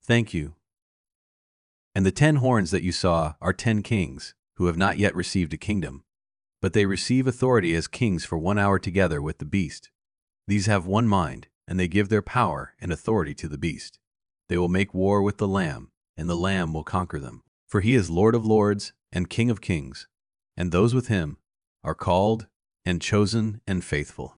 Thank you. And the 10 horns that you saw are 10 kings, who have not yet received a kingdom, but they receive authority as kings for 1 hour together with the beast. These have one mind, and they give their power and authority to the beast. They will make war with the Lamb, and the Lamb will conquer them. For he is Lord of lords and King of kings, and those with him are called and chosen and faithful.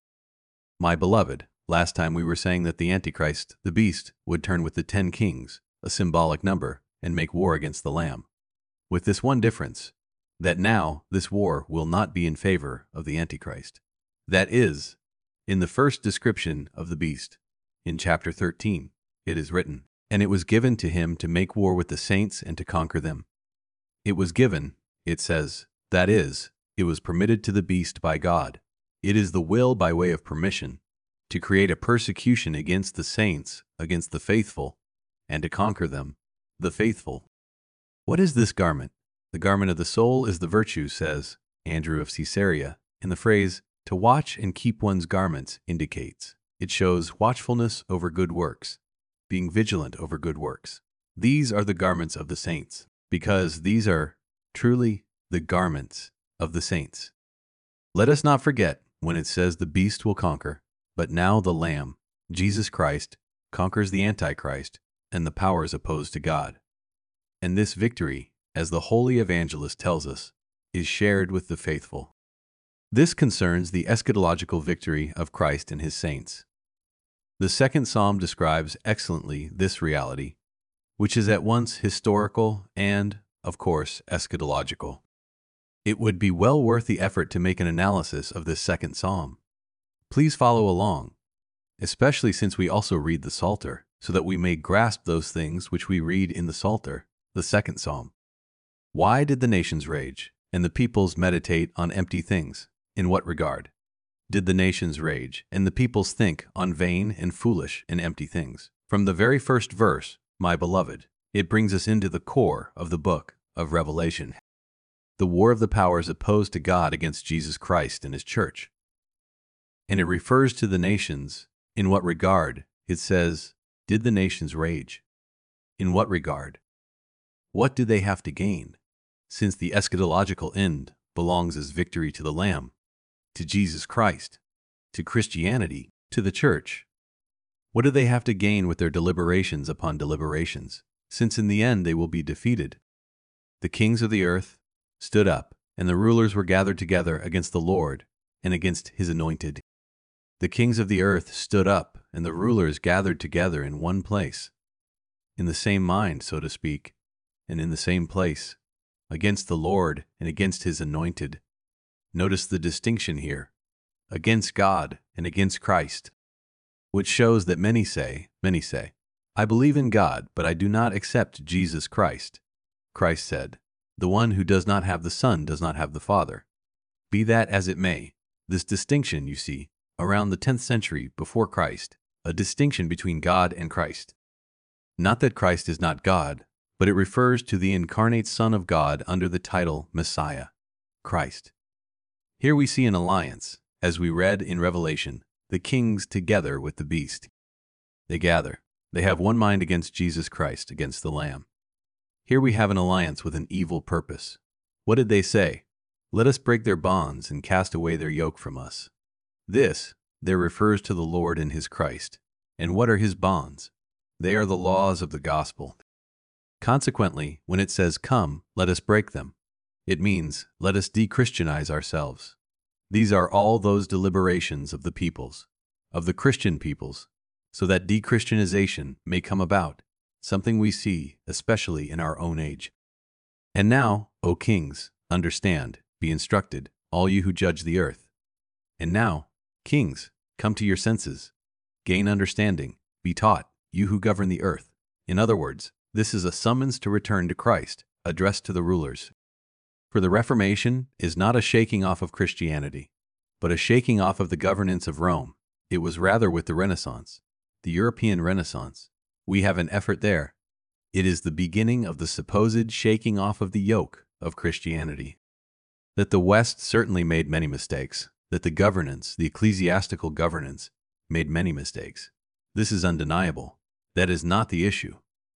My beloved, last time we were saying that the Antichrist, the beast, would turn with the 10 kings, a symbolic number, and make war against the Lamb. With this one difference, that now this war will not be in favor of the Antichrist. That is, in the first description of the beast, in chapter 13, it is written, "And it was given to him to make war with the saints and to conquer them." It was given, it says, that is, it was permitted to the beast by God. It is the will by way of permission to create a persecution against the saints, against the faithful, and to conquer them, the faithful. What is this garment? The garment of the soul is the virtue, says Andrew of Caesarea, and the phrase, to watch and keep one's garments, indicates. It shows watchfulness over good works, being vigilant over good works. These are the garments of the saints, because these are truly the garments of the saints. Let us not forget when it says the beast will conquer, but now the Lamb, Jesus Christ, conquers the Antichrist and the powers opposed to God. And this victory, as the Holy Evangelist tells us, is shared with the faithful. This concerns the eschatological victory of Christ and his saints. The second psalm describes excellently this reality, which is at once historical and, of course, eschatological. It would be well worth the effort to make an analysis of this second psalm. Please follow along, especially since we also read the Psalter, so that we may grasp those things which we read in the Psalter, the second psalm. Why did the nations rage, and the peoples meditate on empty things? In what regard did the nations rage, and the peoples think on vain and foolish and empty things? From the very first verse, my beloved, it brings us into the core of the book of Revelation. The war of the powers opposed to God against Jesus Christ and his church. And it refers to the nations. In what regard? It says, did the nations rage? In what regard? What do they have to gain? Since the eschatological end belongs as victory to the Lamb, to Jesus Christ, to Christianity, to the church. What do they have to gain with their deliberations upon deliberations, since in the end they will be defeated? The kings of the earth stood up, and the rulers were gathered together against the Lord and against his anointed. The kings of the earth stood up, and the rulers gathered together in one place, in the same mind, so to speak, and in the same place, against the Lord and against his anointed. Notice the distinction here, against God and against Christ, which shows that many say, I believe in God, but I do not accept Jesus Christ. Christ said, the one who does not have the Son does not have the Father. Be that as it may, this distinction, you see, around the 10th century before Christ, a distinction between God and Christ. Not that Christ is not God, but it refers to the incarnate Son of God under the title Messiah, Christ. Here we see an alliance, as we read in Revelation, the kings together with the beast. They gather. They have one mind against Jesus Christ, against the Lamb. Here we have an alliance with an evil purpose. What did they say? Let us break their bonds and cast away their yoke from us. This, there refers to the Lord and his Christ. And what are his bonds? They are the laws of the gospel. Consequently, when it says, come, let us break them, it means, let us de-Christianize ourselves. These are all those deliberations of the peoples, of the Christian peoples, so that de-Christianization may come about, something we see, especially in our own age. And now, O kings, understand, be instructed, all you who judge the earth. And now, kings, come to your senses, gain understanding, be taught, you who govern the earth. In other words, this is a summons to return to Christ, addressed to the rulers. For the Reformation is not a shaking off of Christianity, but a shaking off of the governance of Rome. It was rather with the Renaissance, the European Renaissance. We have an effort there. It is the beginning of the supposed shaking off of the yoke of Christianity. That the West certainly made many mistakes, that the governance, the ecclesiastical governance, made many mistakes. This is undeniable. That is not the issue.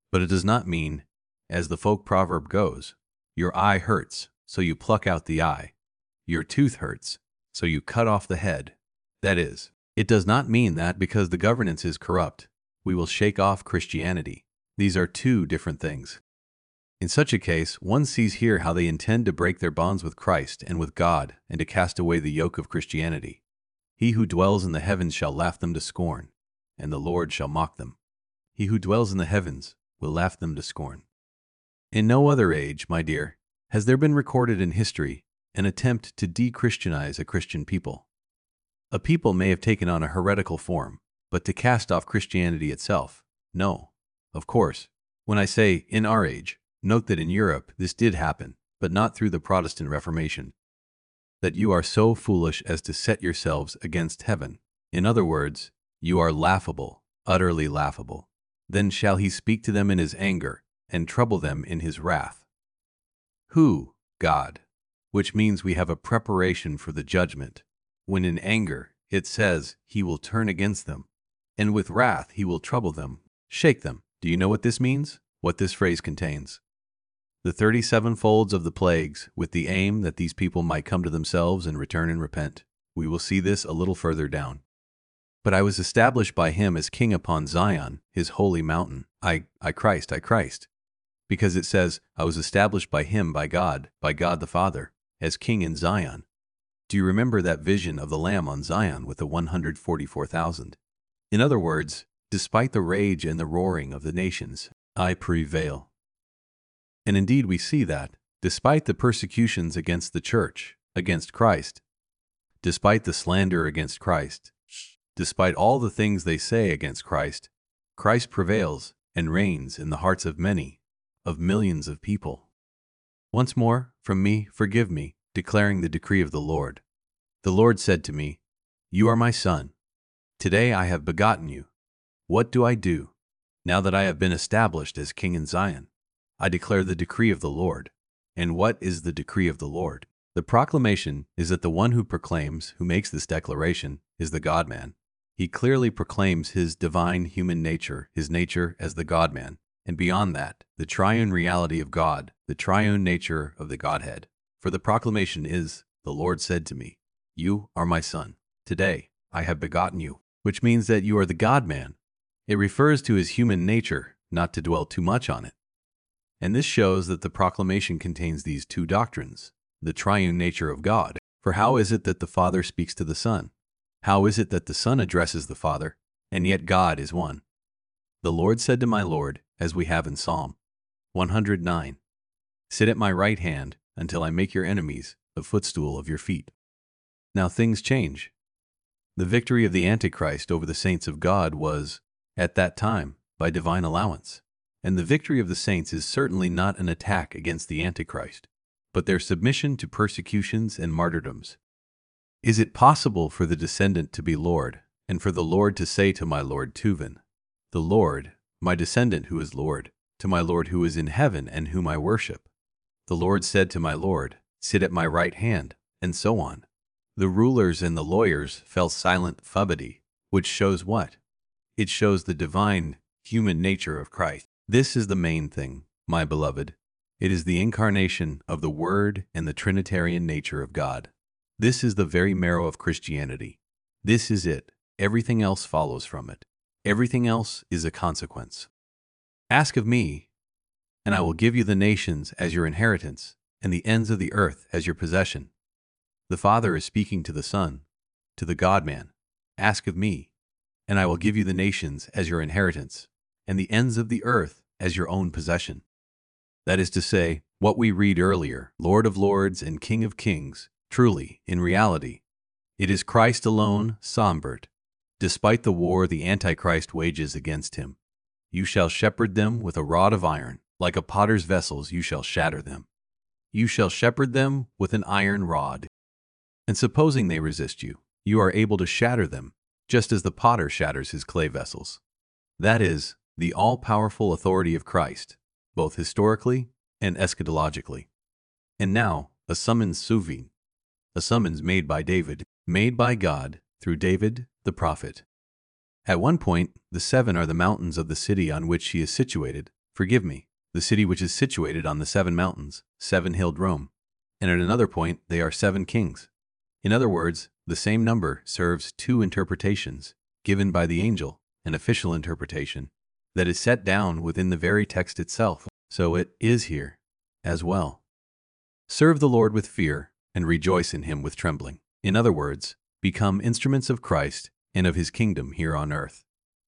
But it does not mean, as the folk proverb goes, your eye hurts, so you pluck out the eye. Your tooth hurts, so you cut off the head. That is, it does not mean that because the governance is corrupt, we will shake off Christianity. These are two different things. In such a case, one sees here how they intend to break their bonds with Christ and with God and to cast away the yoke of Christianity. He who dwells in the heavens shall laugh them to scorn, and the Lord shall mock them. He who dwells in the heavens will laugh them to scorn. In no other age, my dear, has there been recorded in history an attempt to de-Christianize a Christian people. A people may have taken on a heretical form, but to cast off Christianity itself, no. Of course, when I say in our age, note that in Europe this did happen, but not through the Protestant Reformation. That you are so foolish as to set yourselves against heaven. In other words, you are laughable, utterly laughable. Then shall he speak to them in his anger, and trouble them in his wrath. Who? God. Which means we have a preparation for the judgment. When in anger, it says, he will turn against them, and with wrath he will trouble them, shake them. Do you know what this means? What this phrase contains? The 37 folds of the plagues, with the aim that these people might come to themselves and return and repent. We will see this a little further down. But I was established by him as king upon Zion, his holy mountain. I Christ. Because it says, I was established by him, by God the Father, as king in Zion. Do you remember that vision of the Lamb on Zion with the 144,000? In other words, despite the rage and the roaring of the nations, I prevail. And indeed we see that, despite the persecutions against the church, against Christ, despite the slander against Christ, despite all the things they say against Christ, Christ prevails and reigns in the hearts of many, of millions of people. Once more, from me, forgive me, declaring the decree of the Lord. The Lord said to me, You are my son. Today I have begotten you. What do I do? Now that I have been established as king in Zion, I declare the decree of the Lord. And what is the decree of the Lord? The proclamation is that the one who proclaims, who makes this declaration, is the God-man. He clearly proclaims his divine human nature, his nature as the God-man, and beyond that, the triune reality of God, the triune nature of the Godhead. For the proclamation is, the Lord said to me, You are my son. Today I have begotten you, which means that you are the God-man. It refers to his human nature, not to dwell too much on it. And this shows that the proclamation contains these two doctrines, the triune nature of God. For how is it that the Father speaks to the Son? How is it that the Son addresses the Father, and yet God is one? The Lord said to my Lord, as we have in Psalm 109, Sit at my right hand until I make your enemies the footstool of your feet. Now things change. The victory of the Antichrist over the saints of God was, at that time, by divine allowance. And the victory of the saints is certainly not an attack against the Antichrist, but their submission to persecutions and martyrdoms. Is it possible for the descendant to be Lord, and for the Lord to say to my Lord Tuvan, The Lord, my descendant who is Lord, to my Lord who is in heaven and whom I worship? The Lord said to my Lord, Sit at my right hand, and so on. The rulers and the lawyers fell silent fubbity, which shows what? It shows the divine, human nature of Christ. This is the main thing, my beloved. It is the incarnation of the Word and the Trinitarian nature of God. This is the very marrow of Christianity. This is it. Everything else follows from it. Everything else is a consequence. Ask of me, and I will give you the nations as your inheritance, and the ends of the earth as your possession. The Father is speaking to the Son, to the God-man. Ask of me, and I will give you the nations as your inheritance, and the ends of the earth as your own possession. That is to say, what we read earlier, Lord of lords and King of kings, truly, in reality, it is Christ alone, Sombert. Despite the war the Antichrist wages against him, you shall shepherd them with a rod of iron, like a potter's vessels you shall shatter them. You shall shepherd them with an iron rod. And supposing they resist you, you are able to shatter them, just as the potter shatters his clay vessels. That is, the all-powerful authority of Christ, both historically and eschatologically. And now, a summons souverain, a summons made by David, made by God through David the prophet. At one point, the 7 are the mountains of the city on which she is situated, Forgive me, the city which is situated on the 7 mountains, 7-hilled Rome. And at another point, they are 7 kings. In other words, the same number serves 2 interpretations, given by the angel, an official interpretation, that is set down within the very text itself. So it is here as well. Serve the Lord with fear and rejoice in him with trembling. In other words, become instruments of Christ and of his kingdom here on earth.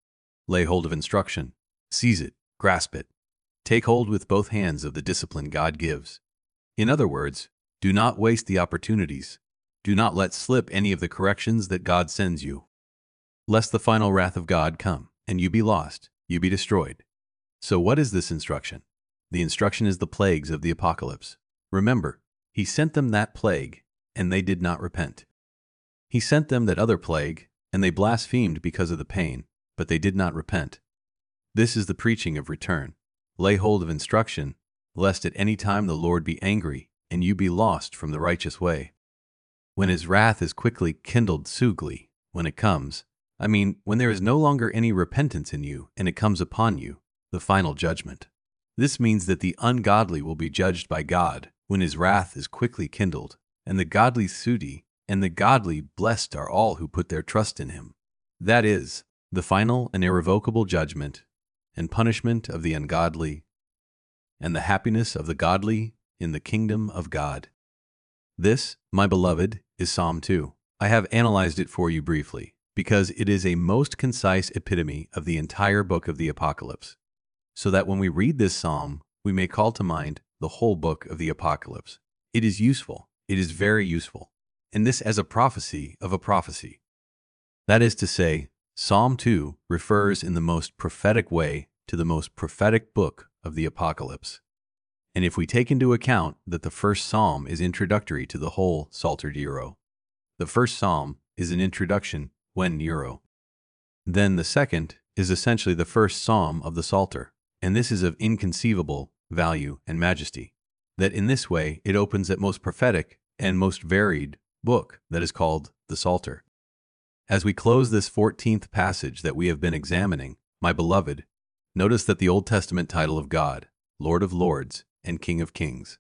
Lay hold of instruction. Seize it. Grasp it. Take hold with both hands of the discipline God gives. In other words, do not waste the opportunities. Do not let slip any of the corrections that God sends you, lest the final wrath of God come, and you be lost, you be destroyed. So what is this instruction? The instruction is the plagues of the apocalypse. Remember, he sent them that plague, and they did not repent. He sent them that other plague, and they blasphemed because of the pain, but they did not repent. This is the preaching of return. Lay hold of instruction, lest at any time the Lord be angry, and you be lost from the righteous way. When his wrath is quickly kindled sugly, when it comes, when there is no longer any repentance in you, and it comes upon you, the final judgment. This means that the ungodly will be judged by God when his wrath is quickly kindled, and the godly sudi, and the godly blessed are all who put their trust in him. That is, the final and irrevocable judgment and punishment of the ungodly, and the happiness of the godly in the kingdom of God. This, my beloved, is Psalm 2. I have analyzed it for you briefly, because it is a most concise epitome of the entire book of the Apocalypse, so that when we read this psalm, we may call to mind the whole book of the Apocalypse. It is useful. It is very useful. And this as a prophecy of a prophecy. That is to say, Psalm 2 refers in the most prophetic way to the most prophetic book of the Apocalypse. And if we take into account that the first psalm is introductory to the whole Psalter Deiro, the first psalm is an introduction when Neuro. Then the second is essentially the first psalm of the Psalter, and this is of inconceivable value and majesty, that in this way it opens that most prophetic and most varied book that is called the Psalter. As we close this 14th passage that we have been examining, my beloved, notice that the Old Testament title of God, Lord of Lords and King of Kings.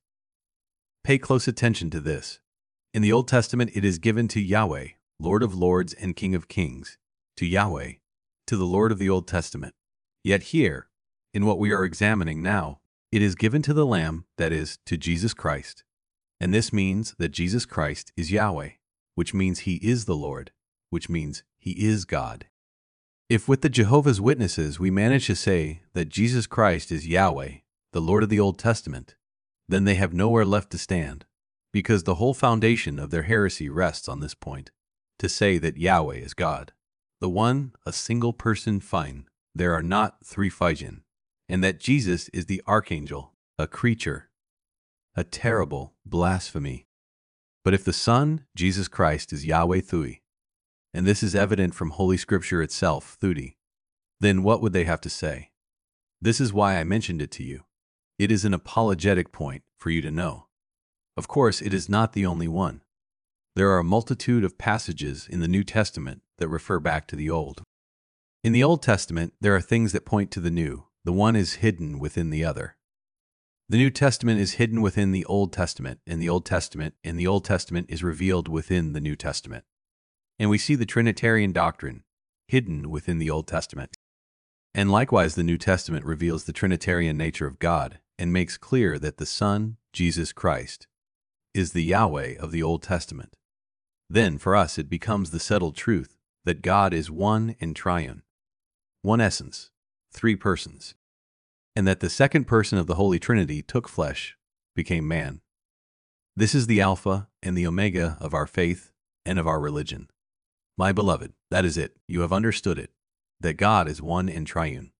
Pay close attention to this. In the Old Testament it is given to Yahweh, Lord of Lords and King of Kings, to Yahweh, to the Lord of the Old Testament. Yet here, in what we are examining now, it is given to the Lamb, that is, to Jesus Christ. And this means that Jesus Christ is Yahweh, which means he is the Lord, which means he is God. If with the Jehovah's Witnesses we manage to say that Jesus Christ is Yahweh, the Lord of the Old Testament, then they have nowhere left to stand, because the whole foundation of their heresy rests on this point, to say that Yahweh is God, the one, a single person fine, there are not 3 Phijin, and that Jesus is the archangel, a creature, a terrible blasphemy. But if the Son, Jesus Christ, is Yahweh Thui, and this is evident from Holy Scripture itself, Thudi, then what would they have to say? This is why I mentioned it to you. It is an apologetic point for you to know. Of course, it is not the only one. There are a multitude of passages in the New Testament that refer back to the Old. In the Old Testament, there are things that point to the New. The one is hidden within the other. The New Testament is hidden within the Old Testament, and the Old Testament is revealed within the New Testament. And we see the Trinitarian doctrine hidden within the Old Testament. And likewise, the New Testament reveals the Trinitarian nature of God and makes clear that the Son, Jesus Christ, is the Yahweh of the Old Testament. Then, for us, it becomes the settled truth that God is one and triune, one essence, 3 persons, and that the second person of the Holy Trinity took flesh, became man. This is the Alpha and the Omega of our faith and of our religion. My beloved, that is it. You have understood it, that God is one and triune.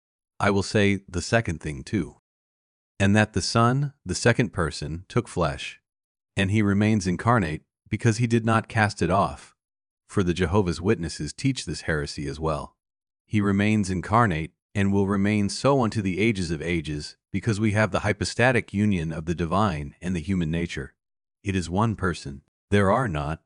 I will say the second thing too, and that the Son, the second person, took flesh, and he remains incarnate because he did not cast it off, for the Jehovah's Witnesses teach this heresy as well. He remains incarnate and will remain so unto the ages of ages, because we have the hypostatic union of the divine and the human nature. It is one person. There are not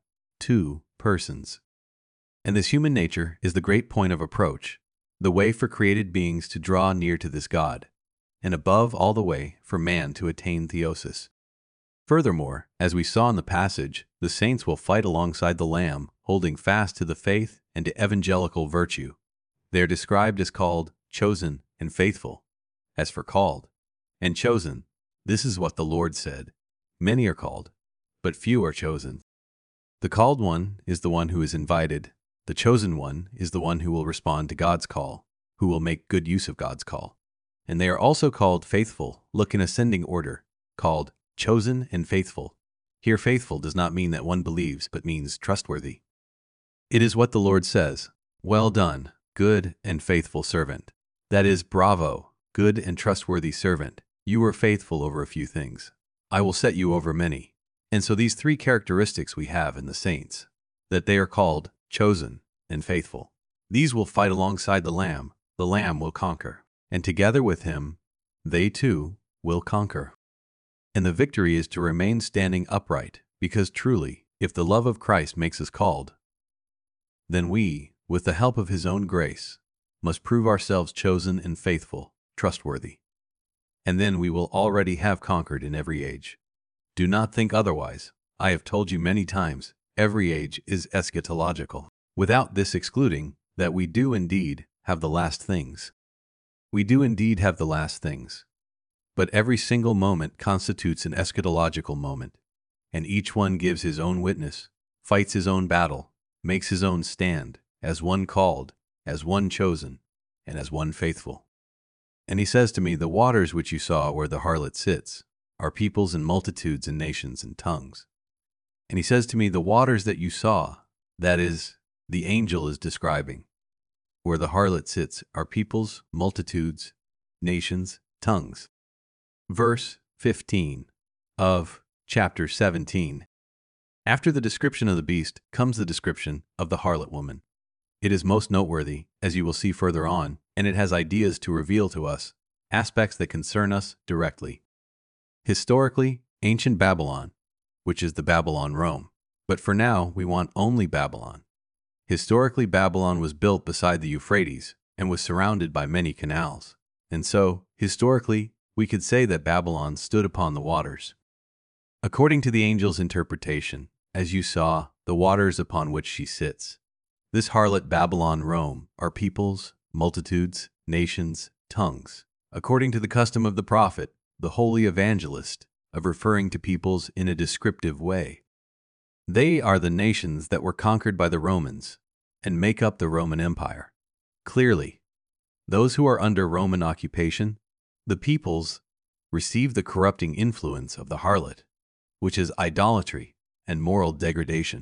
2 persons. And this human nature is the great point of approach, the way for created beings to draw near to this God. and above all the way for man to attain theosis. Furthermore, as we saw in the passage, the saints will fight alongside the Lamb, holding fast to the faith and to evangelical virtue. They are described as called, chosen, and faithful. As for called and chosen, this is what the Lord said. Many are called, but few are chosen. The called one is the one who is invited. The chosen one is the one who will respond to God's call, who will make good use of God's call. And they are also called faithful, look in ascending order, called chosen and faithful. Here faithful does not mean that one believes, but means trustworthy. It is what the Lord says, well done, good and faithful servant. That is, bravo, good and trustworthy servant. You were faithful over a few things. I will set you over many. And so these three characteristics we have in the saints, that they are called, chosen, and faithful. These will fight alongside the Lamb will conquer, and together with him, they too will conquer. And the victory is to remain standing upright, because truly, if the love of Christ makes us called, then we, with the help of his own grace, must prove ourselves chosen and faithful, trustworthy. And then we will already have conquered in every age. Do not think otherwise. I have told you many times, every age is eschatological, without this excluding that we do indeed have the last things. We do indeed have the last things. But every single moment constitutes an eschatological moment, and each one gives his own witness, fights his own battle, makes his own stand, as one called, as one chosen, and as one faithful. And he says to me, the waters which you saw where the harlot sits are peoples and multitudes and nations and tongues. And he says to me, the waters that you saw, that is, the angel is describing, where the harlot sits are peoples, multitudes, nations, tongues. Verse 15 of chapter 17. After the description of the beast comes the description of the harlot woman. It is most noteworthy, as you will see further on, and it has ideas to reveal to us, aspects that concern us directly. Historically, ancient Babylon, which is the Babylon Rome, but for now we want only Babylon. Historically, Babylon was built beside the Euphrates and was surrounded by many canals, and so, historically, we could say that Babylon stood upon the waters. According to the angel's interpretation, as you saw, the waters upon which she sits. This harlot Babylon Rome are peoples, multitudes, nations, tongues, according to the custom of the prophet, the holy evangelist, of referring to peoples in a descriptive way. They are the nations that were conquered by the Romans and make up the Roman Empire. Clearly, those who are under Roman occupation, the peoples, receive the corrupting influence of the harlot, which is idolatry and moral degradation.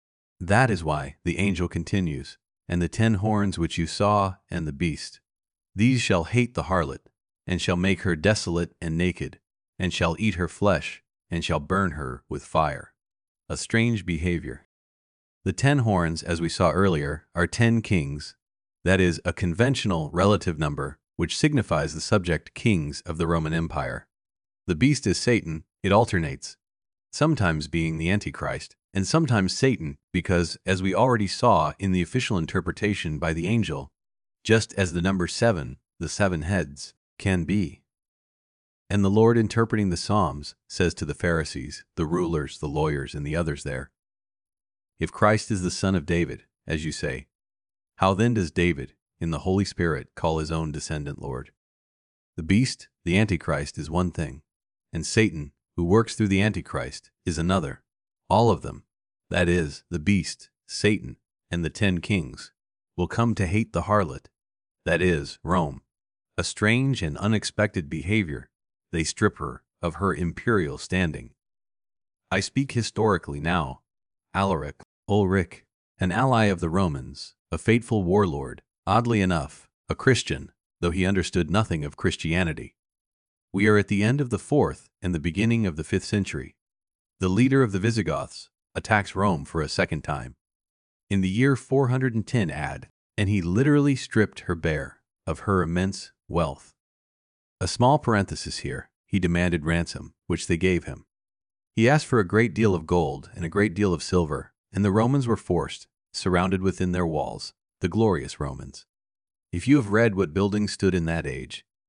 That is why the angel continues, and the 10 horns which you saw and the beast, these shall hate the harlot, and shall make her desolate and naked, and shall eat her flesh, and shall burn her with fire. A strange behavior. The 10 horns, as we saw earlier, are 10 kings, that is, a conventional relative number which signifies the subject kings of the Roman Empire. The beast is Satan, it alternates, sometimes being the Antichrist, and sometimes Satan, because, as we already saw in the official interpretation by the angel, just as the number 7, the 7 heads, can be. And the Lord, interpreting the Psalms, says to the Pharisees, the rulers, the lawyers, and the others there, if Christ is the son of David, as you say, how then does David, in the Holy Spirit, call his own descendant Lord? The beast, the Antichrist, is one thing, and Satan, who works through the Antichrist, is another. All of them, that is, the beast, Satan, and the 10 kings, will come to hate the harlot, that is, Rome. A strange and unexpected behavior. They strip her of her imperial standing. I speak historically now. Alaric, Ulrich, an ally of the Romans, a fateful warlord, oddly enough, a Christian, though he understood nothing of Christianity. We are at the end of the 4th and the beginning of the 5th century. The leader of the Visigoths attacks Rome for a second time. In the year 410 AD, and he literally stripped her bare of her immense wealth. A small parenthesis here, he demanded ransom, which they gave him. He asked for a great deal of gold and a great deal of silver, and the Romans were forced, surrounded within their walls, the glorious Romans. If you have read what buildings stood in that age,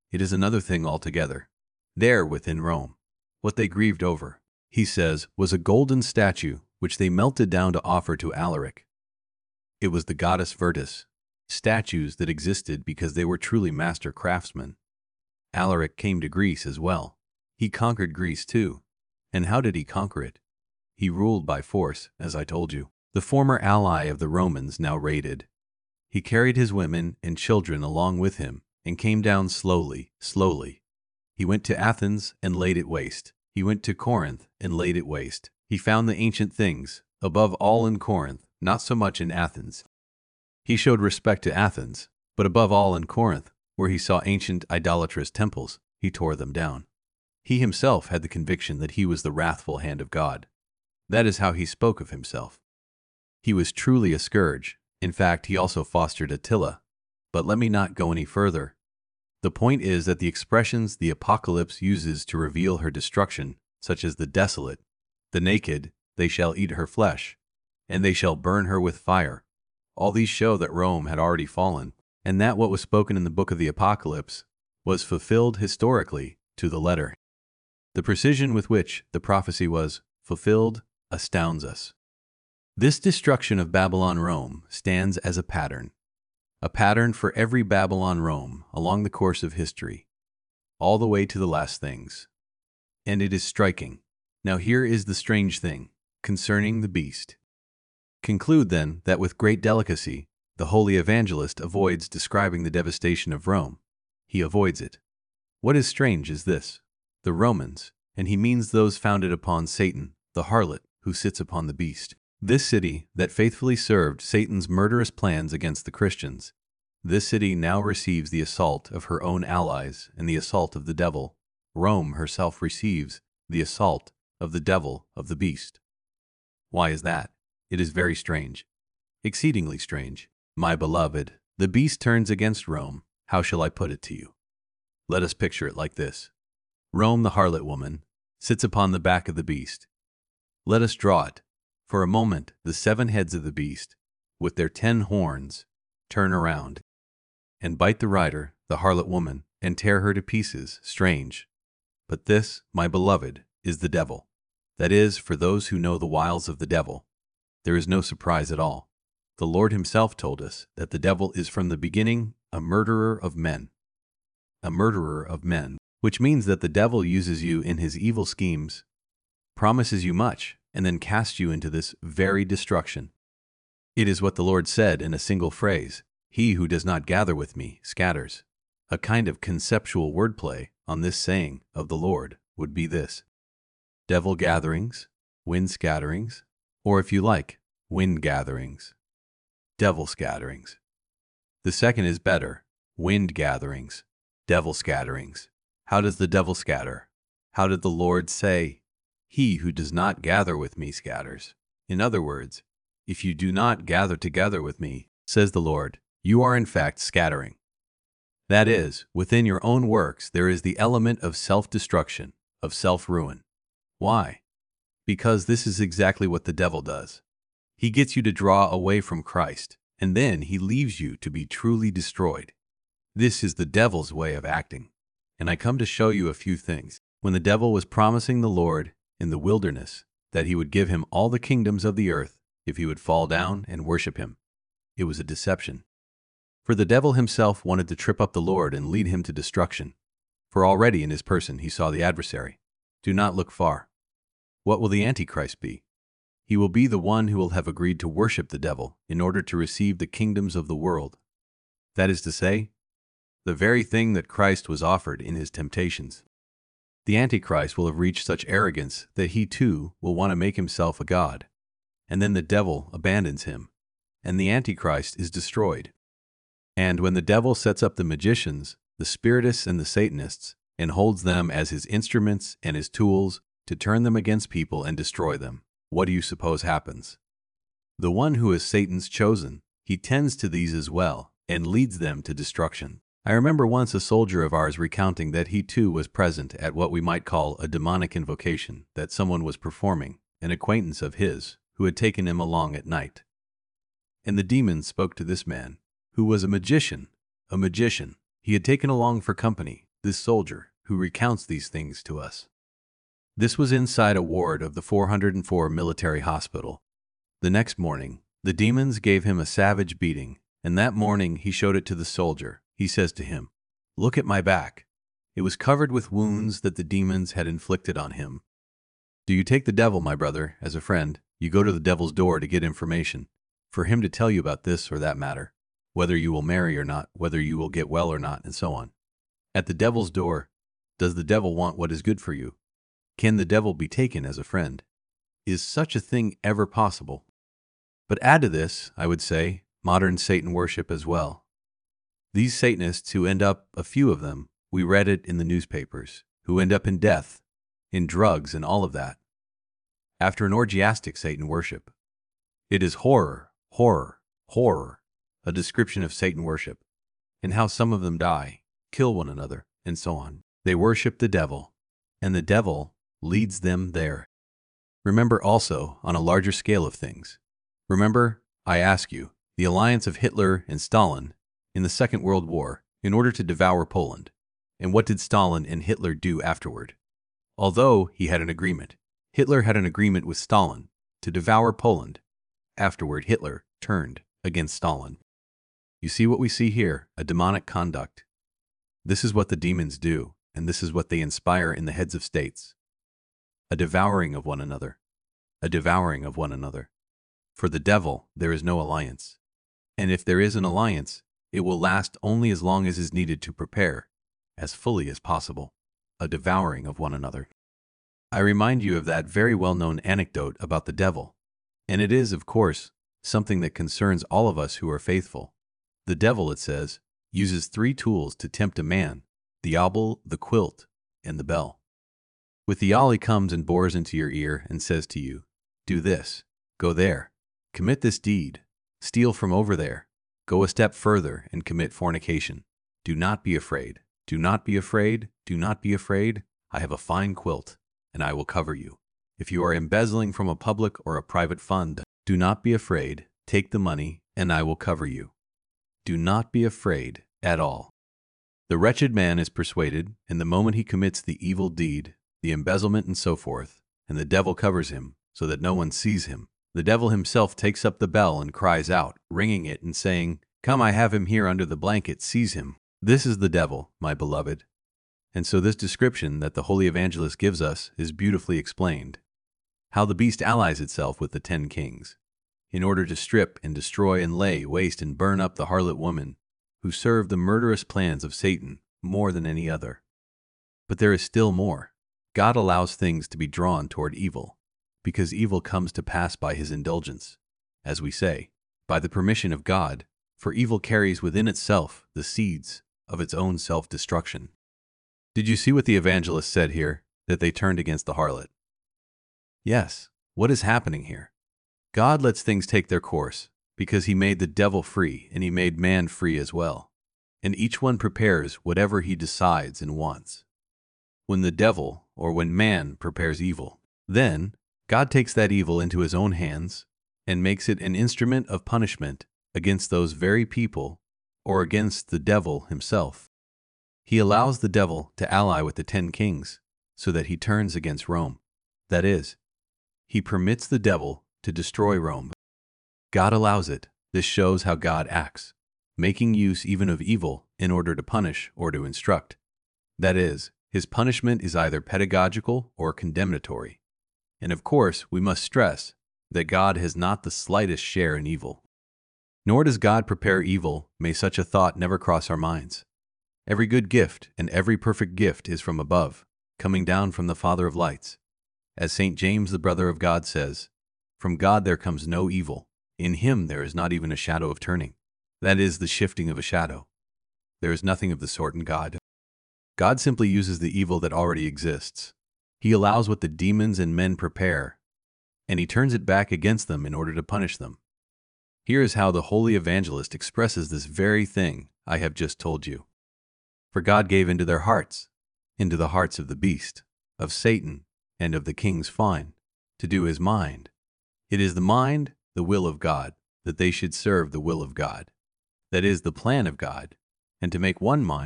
It is another thing altogether. There within Rome, what they grieved over, he says, was a golden statue which they melted down to offer to Alaric. It was the goddess Virtus, statues that existed because they were truly master craftsmen. Alaric came to Greece as well. He conquered Greece too. And how did he conquer it? He ruled by force, as I told you. The former ally of the Romans now raided. He carried his women and children along with him and came down slowly, slowly. He went to Athens and laid it waste. He went to Corinth and laid it waste. He found the ancient things, above all in Corinth, not so much in Athens. He showed respect to Athens, but above all in Corinth, where he saw ancient idolatrous temples, he tore them down. He himself had the conviction that he was the wrathful hand of God. That is how he spoke of himself. He was truly a scourge. In fact, he also fostered Attila. But let me not go any further. The point is that the expressions the Apocalypse uses to reveal her destruction, such as the desolate, the naked, they shall eat her flesh, and they shall burn her with fire. All these show that Rome had already fallen, and that what was spoken in the book of the Apocalypse was fulfilled historically to the letter. The precision with which the prophecy was fulfilled astounds us. This destruction of Babylon-Rome stands as a pattern for every Babylon-Rome along the course of history, all the way to the last things. And it is striking. Now here is the strange thing concerning the beast. Conclude then that with great delicacy, the holy evangelist avoids describing the devastation of Rome. He avoids it. What is strange is this: the Romans, and he means those founded upon Satan, the harlot, who sits upon the beast. This city that faithfully served Satan's murderous plans against the Christians, this city now receives the assault of her own allies and the assault of the devil. Rome herself receives the assault of the devil, of the beast. Why is that? It is very strange. Exceedingly strange. My beloved, the beast turns against Rome. How shall I put it to you? Let us picture it like this. Rome, the harlot woman, sits upon the back of the beast. Let us draw it. For a moment, the 7 heads of the beast, with their 10 horns, turn around and bite the rider, the harlot woman, and tear her to pieces. Strange. But this, my beloved, is the devil. That is, for those who know the wiles of the devil, there is no surprise at all. The Lord himself told us that the devil is from the beginning a murderer of men. A murderer of men, which means that the devil uses you in his evil schemes, promises you much, and then casts you into this very destruction. It is what the Lord said in a single phrase: "He who does not gather with me scatters." A kind of conceptual wordplay on this saying of the Lord would be this: devil gatherings, wind scatterings, or if you like, wind gatherings, devil scatterings. The second is better: wind gatherings, devil scatterings. How does the devil scatter? How did the Lord say? He who does not gather with me scatters. In other words, if you do not gather together with me, says the Lord, you are in fact scattering. That is, within your own works there is the element of self-destruction, of self-ruin. Why? Because this is exactly what the devil does. He gets you to draw away from Christ, and then he leaves you to be truly destroyed. This is the devil's way of acting. And I come to show you a few things. When the devil was promising the Lord in the wilderness that he would give him all the kingdoms of the earth if he would fall down and worship him, it was a deception. For the devil himself wanted to trip up the Lord and lead him to destruction. For already in his person he saw the adversary. Do not look far. What will the Antichrist be? He will be the one who will have agreed to worship the devil in order to receive the kingdoms of the world. That is to say, the very thing that Christ was offered in his temptations. The Antichrist will have reached such arrogance that he too will want to make himself a god. And then the devil abandons him, and the Antichrist is destroyed. And when the devil sets up the magicians, the spiritists and the Satanists, and holds them as his instruments and his tools to turn them against people and destroy them, what do you suppose happens? The one who is Satan's chosen, he tends to these as well, and leads them to destruction. I remember once a soldier of ours recounting that he too was present at what we might call a demonic invocation that someone was performing, an acquaintance of his, who had taken him along at night. And the demon spoke to this man, who was a magician. He had taken along for company, this soldier, who recounts these things to us. This was inside a ward of the 404 military hospital. The next morning, the demons gave him a savage beating, and that morning he showed it to the soldier. He says to him, "Look at my back." It was covered with wounds that the demons had inflicted on him. Do you take the devil, my brother, as a friend? You go to the devil's door to get information, for him to tell you about this or that matter, whether you will marry or not, whether you will get well or not, and so on. At the devil's door, does the devil want what is good for you? Can the devil be taken as a friend? Is such a thing ever possible? But add to this, I would say, modern Satan worship as well. These Satanists who end up, a few of them, we read it in the newspapers, who end up in death, in drugs and all of that, after an orgiastic Satan worship. It is horror, horror, horror, a description of Satan worship, and how some of them die, kill one another, and so on. They worship the devil, and the devil leads them there. Remember also, on a larger scale of things, remember, I ask you, the alliance of Hitler and Stalin in the Second World War in order to devour Poland. And what did Stalin and Hitler do afterward? Although he had an agreement, Hitler had an agreement with Stalin to devour Poland. Afterward, Hitler turned against Stalin. You see what we see here, a demonic conduct. This is what the demons do, and this is what they inspire in the heads of states. A devouring of one another. A devouring of one another. For the devil, there is no alliance. And if there is an alliance, it will last only as long as is needed to prepare, as fully as possible, a devouring of one another. I remind you of that very well-known anecdote about the devil, and it is, of course, something that concerns all of us who are faithful. The devil, it says, uses 3 tools to tempt a man: the owl, the quilt, and the bell. With the owl, he comes and bores into your ear and says to you, do this, go there, commit this deed, steal from over there, go a step further and commit fornication. Do not be afraid. Do not be afraid. Do not be afraid. I have a fine quilt, and I will cover you. If you are embezzling from a public or a private fund, do not be afraid. Take the money, and I will cover you. Do not be afraid at all. The wretched man is persuaded, and the moment he commits the evil deed, the embezzlement and so forth, and the devil covers him so that no one sees him, the devil himself takes up the bell and cries out, ringing it and saying, "Come, I have him here under the blanket, seize him." This is the devil, my beloved. And so this description that the Holy Evangelist gives us is beautifully explained. How the beast allies itself with the 10 kings, in order to strip and destroy and lay waste and burn up the harlot woman, who served the murderous plans of Satan more than any other. But there is still more. God allows things to be drawn toward evil, because evil comes to pass by his indulgence, as we say, by the permission of God, for evil carries within itself the seeds of its own self-destruction. Did you see what the evangelist said here, that they turned against the harlot? Yes, what is happening here? God lets things take their course, because he made the devil free and he made man free as well. And each one prepares whatever he decides and wants. When the devil, or when man, prepares evil, then God takes that evil into his own hands and makes it an instrument of punishment against those very people or against the devil himself. He allows the devil to ally with the 10 kings so that he turns against Rome. That is, he permits the devil to destroy Rome. God allows it. This shows how God acts, making use even of evil in order to punish or to instruct. That is, his punishment is either pedagogical or condemnatory. And of course, we must stress that God has not the slightest share in evil. Nor does God prepare evil. May such a thought never cross our minds. Every good gift and every perfect gift is from above, coming down from the Father of lights. As St. James, the brother of God, says, "From God there comes no evil. In him there is not even a shadow of turning." That is, the shifting of a shadow. There is nothing of the sort in God. God simply uses the evil that already exists. He allows what the demons and men prepare, and he turns it back against them in order to punish them. Here is how the Holy Evangelist expresses this very thing I have just told you. For God gave into their hearts, into the hearts of the beast, of Satan, and of the king's fine, to do his mind. It is the mind, the will of God, that they should serve the will of God. That is the plan of God, and to make one mind,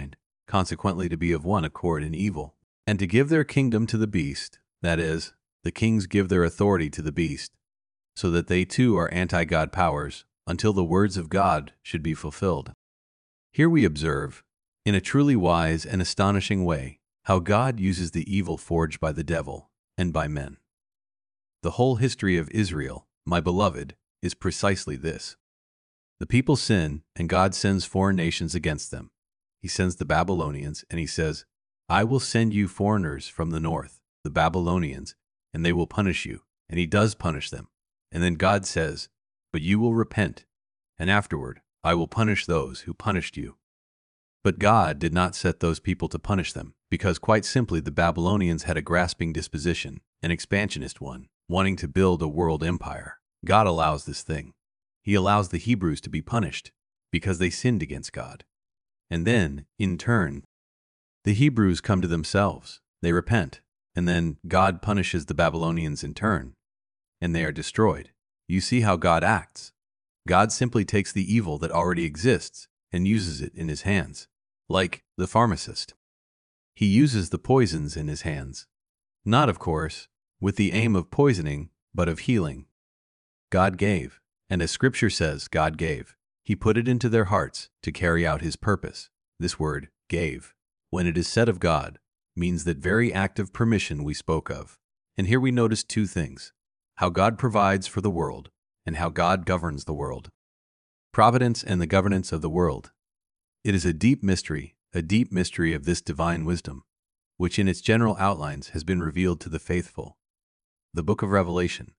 consequently to be of one accord in evil, and to give their kingdom to the beast, that is, the kings give their authority to the beast, so that they too are anti-God powers, until the words of God should be fulfilled. Here we observe, in a truly wise and astonishing way, how God uses the evil forged by the devil and by men. The whole history of Israel, my beloved, is precisely this. The people sin, and God sends foreign nations against them. He sends the Babylonians, and he says, I will send you foreigners from the north, the Babylonians, and they will punish you. And he does punish them. And then God says, but you will repent, and afterward I will punish those who punished you. But God did not set those people to punish them, because quite simply the Babylonians had a grasping disposition, an expansionist one, wanting to build a world empire. God allows this thing. He allows the Hebrews to be punished, because they sinned against God. And then, in turn, the Hebrews come to themselves, they repent, and then God punishes the Babylonians in turn, and they are destroyed. You see how God acts. God simply takes the evil that already exists and uses it in his hands, like the pharmacist. He uses the poisons in his hands, not, of course, with the aim of poisoning, but of healing. God gave, and as Scripture says, God gave. He put it into their hearts to carry out his purpose. This word, gave, when it is said of God, means that very act of permission we spoke of. And here we notice two things: how God provides for the world, and how God governs the world. Providence and the governance of the world. It is a deep mystery of this divine wisdom, which in its general outlines has been revealed to the faithful. The Book of Revelation.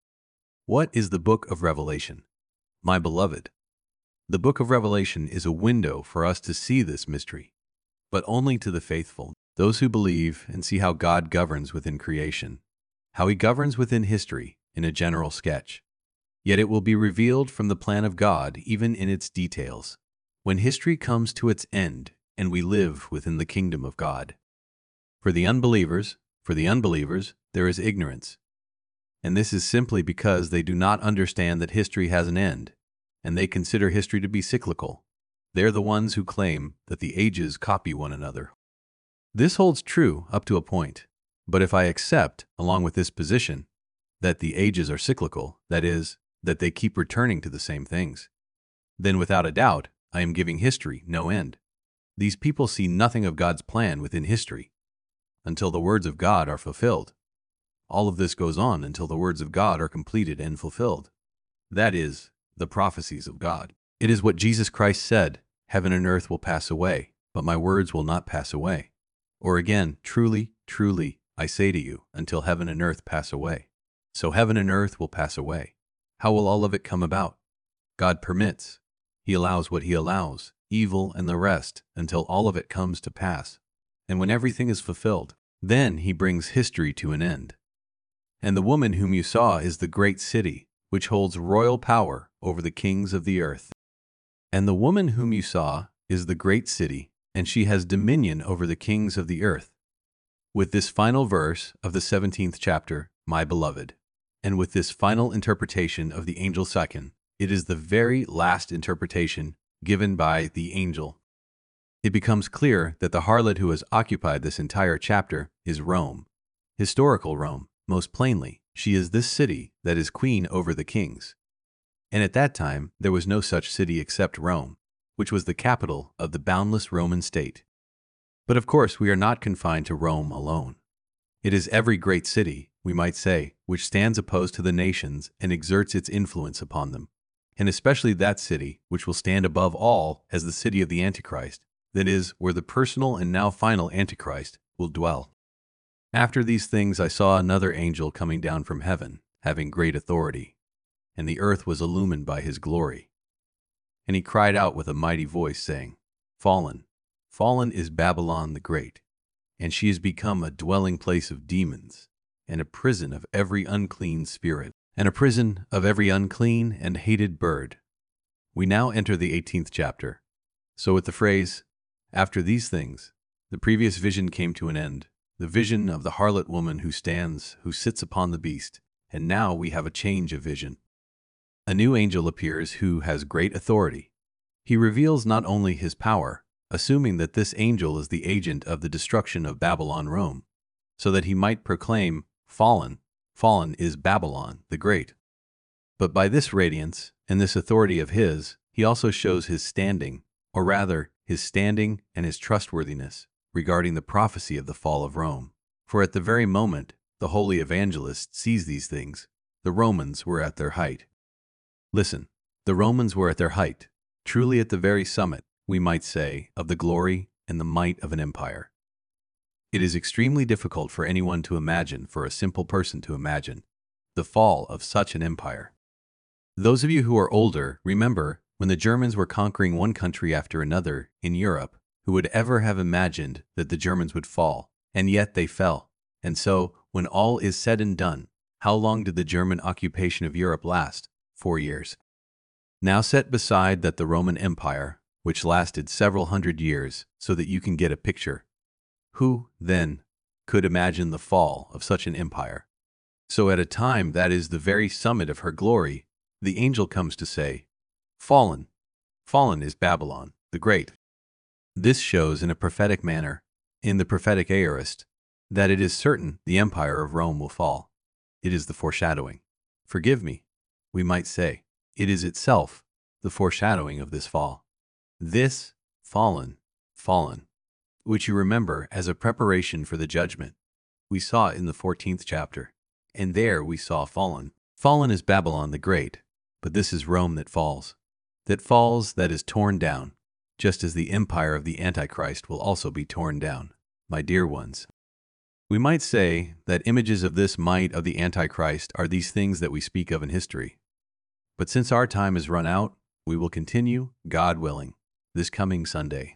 What is the Book of Revelation? My beloved, the Book of Revelation is a window for us to see this mystery, but only to the faithful, those who believe and see how God governs within creation, how he governs within history in a general sketch. Yet it will be revealed from the plan of God even in its details, when history comes to its end and we live within the kingdom of God. For the unbelievers, there is ignorance. And this is simply because they do not understand that history has an end, and they consider history to be cyclical. They're the ones who claim that the ages copy one another. This holds true up to a point, but if I accept, along with this position, that the ages are cyclical, that is, that they keep returning to the same things, then without a doubt, I am giving history no end. These people see nothing of God's plan within history until the words of God are fulfilled. All of this goes on until the words of God are completed and fulfilled. That is, the prophecies of God. It is what Jesus Christ said, heaven and earth will pass away, but my words will not pass away. Or again, truly, truly, I say to you, until heaven and earth pass away. So heaven and earth will pass away. How will all of it come about? God permits. He allows what he allows, evil and the rest, until all of it comes to pass. And when everything is fulfilled, then he brings history to an end. And the woman whom you saw is the great city, which holds royal power over the kings of the earth. And the woman whom you saw is the great city, and she has dominion over the kings of the earth. With this final verse of the 17th chapter, my beloved, and with this final interpretation of the angel Second, it is the very last interpretation given by the angel. It becomes clear that the harlot who has occupied this entire chapter is Rome, historical Rome. Most plainly, she is this city that is queen over the kings. And at that time, there was no such city except Rome, which was the capital of the boundless Roman state. But of course, we are not confined to Rome alone. It is every great city, we might say, which stands opposed to the nations and exerts its influence upon them, and especially that city which will stand above all as the city of the Antichrist, that is, where the personal and now final Antichrist will dwell. After these things I saw another angel coming down from heaven, having great authority, and the earth was illumined by his glory. And he cried out with a mighty voice, saying, Fallen, fallen is Babylon the Great, and she is become a dwelling place of demons, and a prison of every unclean spirit, and a prison of every unclean and hated bird. We now enter the 18th chapter. So with the phrase, after these things, the previous vision came to an end, the vision of the harlot woman who sits upon the beast, and now we have a change of vision. A new angel appears who has great authority. He reveals not only his power, assuming that this angel is the agent of the destruction of Babylon Rome, so that he might proclaim, "Fallen, fallen is Babylon the Great." But by this radiance and this authority of his, he also shows his standing, or rather, his standing and his trustworthiness regarding the prophecy of the fall of Rome. For at the very moment the holy evangelist sees these things, the Romans were at their height. Listen, the Romans were at their height, truly at the very summit, we might say, of the glory and the might of an empire. It is extremely difficult for anyone to imagine, for a simple person to imagine, the fall of such an empire. Those of you who are older remember when the Germans were conquering one country after another in Europe, who would ever have imagined that the Germans would fall, and yet they fell. And so, when all is said and done, how long did the German occupation of Europe last? 4 years. Now set beside that the Roman Empire, which lasted several hundred years, so that you can get a picture. Who, then, could imagine the fall of such an empire? So at a time that is the very summit of her glory, the angel comes to say, "Fallen, fallen is Babylon the Great." This shows in a prophetic manner, in the prophetic aorist, that it is certain the empire of Rome will fall. It is the foreshadowing. Forgive me, we might say, it is itself the foreshadowing of this fall. This fallen, fallen, which you remember as a preparation for the judgment, we saw in the 14th chapter, and there we saw fallen. Fallen is Babylon the Great, but this is Rome that falls, that is torn down, just as the empire of the Antichrist will also be torn down, my dear ones. We might say that images of this might of the Antichrist are these things that we speak of in history. But since our time has run out, we will continue, God willing, this coming Sunday.